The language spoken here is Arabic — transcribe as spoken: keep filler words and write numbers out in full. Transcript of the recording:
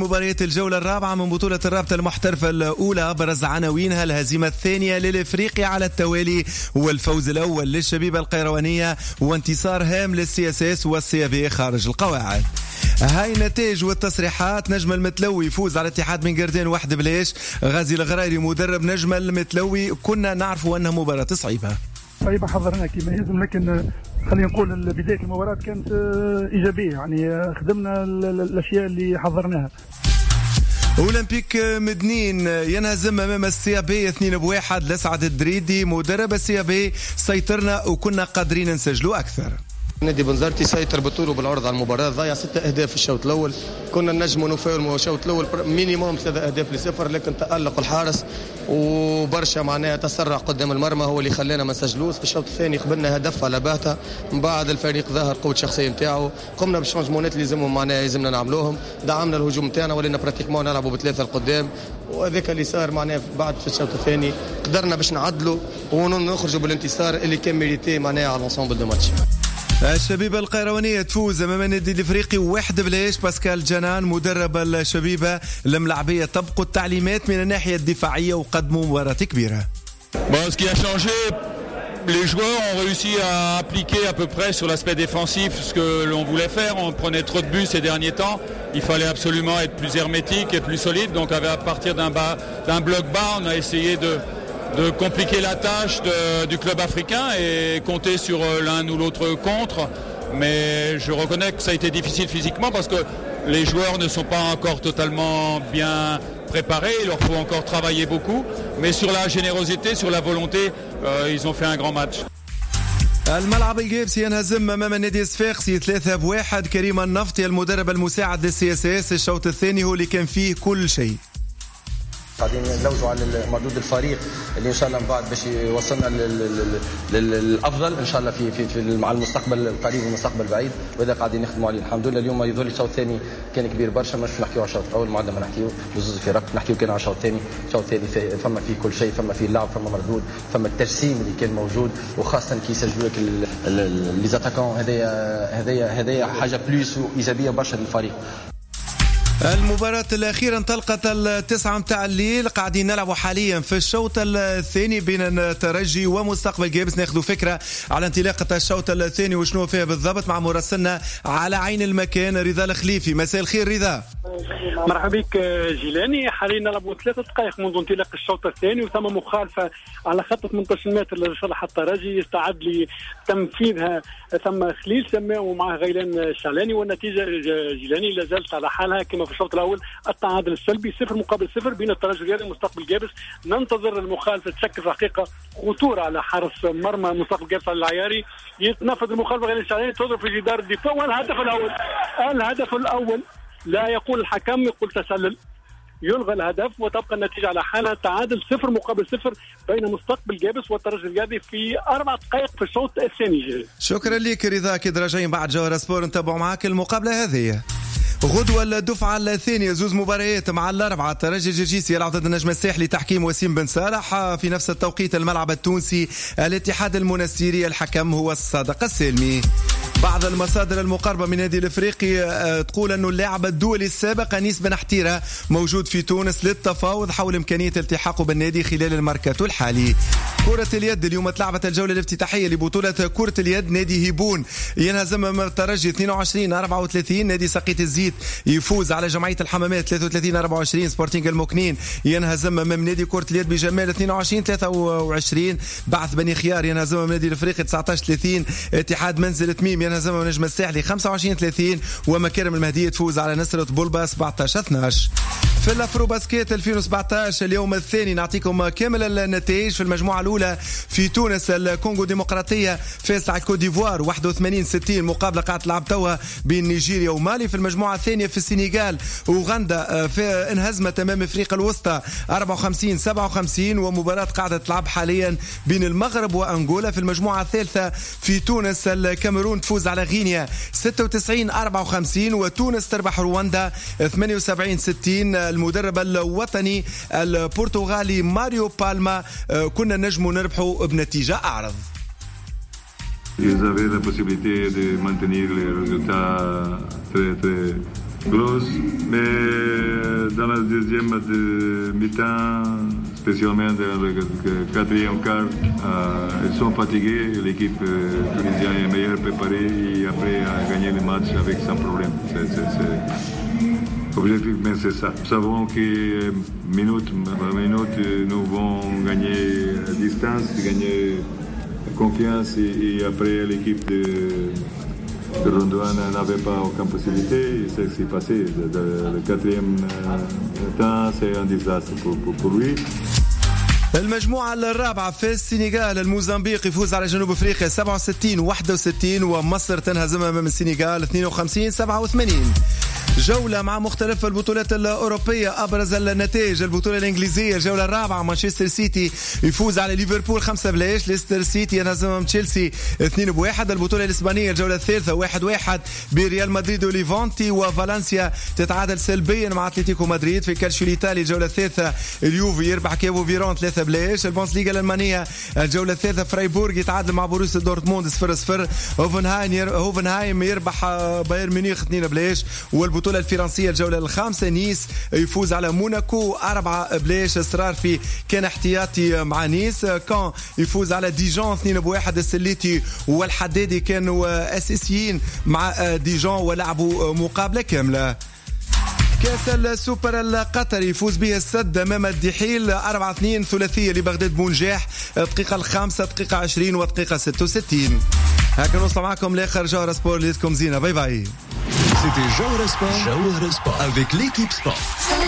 مباريات الجولة الرابعة من بطولة الرابطة المحترفة الأولى برز عناوينها الهزيمة الثانية للإفريقي على التوالي والفوز الأول للشبيبة القيروانية وانتصار هام للسي اس اس والسي بي خارج القواعد. هاي النتائج والتصريحات. نجم المتلوي يفوز على اتحاد من قردين واحد بلاش. غازي الغرايري مدرب نجم المتلوي كنا نعرفوا أنها مباراة صعيبة صعيبة حضرنا كما يلزم، لكن خلينا نقول بداية المباراة كانت إيجابية، يعني خدمنا الأشياء اللي حضرناها. أولمبيك مدنين ينهزم أمام السيابي اثنين بواحد لسعد الدريدي مدرب السيابي. سيطرنا وكنا قادرين نسجلوا أكثر. نادي بنزرتي سيطر بطوله وبالعرض على المباراة، ضيع ستة أهداف في الشوط الأول. كنا نجم نفاول الشوط الأول مينيموم ثلاثة أهداف لصفر، لكن تألق الحارس وبرشا معناها تسرع قدام المرمى هو اللي خلانا ما نسجلوش. في الشوط الثاني قبلنا هدف على باهته، من بعد الفريق ظهر قوة شخصية نتاعو، قمنا بالشونجمونات اللي لازمهم معناها يلزمنا نعملوهم، دعمنا الهجوم نتاعنا ولينا براتيكمون نلعبوا بثلاثة القدام، وهذاك اللي صار معناها بعد في الشوط الثاني قدرنا باش نعدلوا ونخرجوا بالانتصار اللي كان ميريتي معناها على الانسومبل دو ماتش. الشبيبة القيروانية تفوز أمام النادي الإفريقي واحد بلاش. باسكال جنان مدرب الشبيبة الملعبية طبقوا التعليمات من الناحية الدفاعية وقدموا مباراة كبيرة. Bon, ce qui a changé, les joueurs ont réussi à appliquer à peu près sur l'aspect défensif ce que l'on voulait faire. On prenait trop de buts ces derniers temps. Il fallait absolument être plus hermétique et plus solide. Donc à partir d'un, bas, d'un bloc bas, on a essayé de de compliquer la tâche de, du club africain et compter sur l'un ou l'autre contre. Mais je reconnais que ça a été difficile physiquement parce que les joueurs ne sont pas encore totalement bien préparés. Il leur faut encore travailler beaucoup. Mais sur la générosité, sur la volonté, euh, ils ont fait un grand match. الملعب الجيبسي ينهزم امام النادي الصفاقسي ثلاثة بواحد. كريم النفطي المدرب المساعد للسي اس اس. الشوط الثاني هو اللي كان فيه كل شيء. قاعدين نلوجوا على مردود الفريق اللي ان شاء الله من بعد باش يوصلنا للافضل ان شاء الله في في, في مع المستقبل القريب والمستقبل البعيد، وهذا قاعدين نخدموا عليه. الحمد لله اليوم يظهر لي الشوط الثاني كان كبير برشا، مش نحكيو على الشوط الاول ما عندنا ما نحكيو بزوز فرق، نحكيو كان على الشوط الثاني. الشوط الثاني فما فيه كل شيء، فما فيه اللعب، فما مردود، فما التجسيم اللي كان موجود، وخاصه كي يسجلوا لك لي زاتاكون. هذايا هذايا هذايا حاجه بلوس وايجابيه برشا للفريق. المباراة الأخيرة انطلقت التسعة متاع الليل. قاعدين نلعبوا حاليا في الشوط الثاني بين الترجي ومستقبل جيبس. ناخذوا فكرة على انطلاقة الشوط الثاني وشنو فيها بالضبط مع مراسلنا على عين المكان رضا الخليفي. مساء الخير رضا. مرحبا بك جيلاني. حاليا نلعبوا ثلاثة دقائق منذ انطلاق الشوط الثاني وثم مخالفة على خط ثمانية عشر متر لصالح الترجي يستعد لتنفيذها. ثم خليل سماه ومعه غيلان الشعلاني، والنتيجة جيلاني لا زالت على حالها كما في الشوط الأول، التعادل السلبي صفر مقابل صفر بين الترجي الرياضي ومستقبل جابس. ننتظر المخالفة تشكل حقيقة خطورة على حارس مرمى مستقبل جابس على العياري. يتنفذ المخالفة غيلان الشعلاني تضرب في جدار الدفاع، والهدف الأول الهدف الأول لا يقول الحكم، يقول تسلل. يلغى الهدف وتبقى النتيجة على حالها، تعادل صفر مقابل صفر بين مستقبل جابس والترجي الرياضي في أربع دقائق في الشوط الثاني. شكرا لك رضا. كده راجعين بعد جوهر سبور نتابعوا معاك المقابلة هذه. غدوة الدفعة الثانية زوز مباريات مع الأربعة. الترجي الجرجيسي يلعب ضد النجم الساحلي تحكيم وسيم بن صالح. في نفس التوقيت الملعب التونسي الاتحاد المنستيري الحكم هو الصادق السلمي. بعض المصادر المقربة من النادي الافريقي تقول انه اللاعب الدولي السابق انيس بن حتيرة موجود في تونس للتفاوض حول امكانية التحاقه بالنادي خلال الميركاتو الحالي. كرة اليد اليوم اتلعبت الجولة الافتتاحية لبطولة كرة اليد. نادي هيبون ينهزم امام الترجي اثنين وعشرين أربعة وثلاثين. نادي سقيت الزيت يفوز على جمعية الحمامات ثلاثة وثلاثين أربعة وعشرين. سبورتينغ المكنين ينهزم امام نادي كرة اليد بجمال اثنين وعشرين ثلاثة وعشرين. بعث بني خيار ينهزم امام نادي الافريقي تسعة عشر ثلاثين. اتحاد منزل تميم ينهزم امام نجم الساحلي خمسة وعشرين ثلاثين. ومكارم المهدية تفوز على نصرة بولبا سبعة عشر اثنا عشر. في الافرو باسكيت ألفين وسبعة عشر اليوم الثاني نعطيكم كامل النتائج. في المجموعة الأولى في تونس الكونغو ديمقراطية فاز على كوت ديفوار واحد وثمانين ستين. مقابلة قاعدة تلعب توا بين نيجيريا ومالي. في المجموعة الثانية في السنغال وغندا في انهزمت امام افريقيا الوسطى أربعة وخمسين سبعة وخمسين. ومباراة قاعدة تلعب حاليا بين المغرب وانغولا. في المجموعة الثالثة في تونس الكاميرون تفوز على غينيا ستة وتسعين أربعة وخمسين. وتونس تربح رواندا ثمانية وسبعين ستين. المدرب الوطني البرتغالي ماريو بالما كنا نجم نربحه بنتيجة أعرض. Ils avaient la possibilité de maintenir les résultats très très grosses, mais dans la deuxième de mi-temps, spécialement dans le quatrième quart, euh, ils sont fatigués. L'équipe euh, tunisienne est meilleure préparée et après a gagné le match avec sans problème. C'est, c'est, c'est... Objectivement, c'est ça. Nous savons que minute par minute, nous allons gagner distance, gagner confiance et, et après l'équipe de, de Rondouane n'avait pas aucune possibilité. C'est ce qui s'est passé. Le, le, le quatrième temps, c'est un désastre pour, pour, pour lui. المجموعة الرابعة في السنغال، الموزمبيق يفوز على جنوب افريقيا سبعة وستين واحد وستين، ومصر تنهزم امام السنغال اثنين وخمسين سبعة وثمانين. جولة مع مختلف البطولات الأوروبية. أبرز النتائج: البطولة الإنجليزية الجولة الرابعة، مانشستر سيتي يفوز على ليفربول خمسة بلاش، ليستر سيتي ينهزم تشيلسي اثنين بواحد. البطولة الإسبانية الجولة الثالثة واحد واحد بريال مدريد وليفانتي، وفالنسيا تتعادل سلبيا مع أتلتيكو مدريد. في الكالشيو الإيطالي الجولة الثالثة اليوفي يربح كيفو فيرون ثلاثة بلاش. البونسليغا الألمانية الجولة الثالثة فرايبورغ يتعادل مع بوروسيا دورتموند صفر صفر. هوفنهايم هوفنهايم يربح بايرن ميونخ اثنين بلاش. والبطولة الفرنسية الجولة الخامسة نيس يفوز على موناكو أربعة بلاش. إصرار في كان احتياطي مع نيس. كان يفوز على ديجون اثنين بواحد. السليتي والحدادي كانوا أساسيين مع ديجون ولعبوا مقابلة كاملة. كاس السوبر القطري يفوز به السد امام الدحيل أربعة اثنين، ثلاثيه لبغداد بونجاح، الدقيقه الخامسة دقيقه عشرين ودقيقه ستة وستين. هكا نوصل معكم لاخر جوهر سبور. ليتكم زينه. باي باي. C'était Jawhara Sport. Jawhara Sport avec l'équipe sport.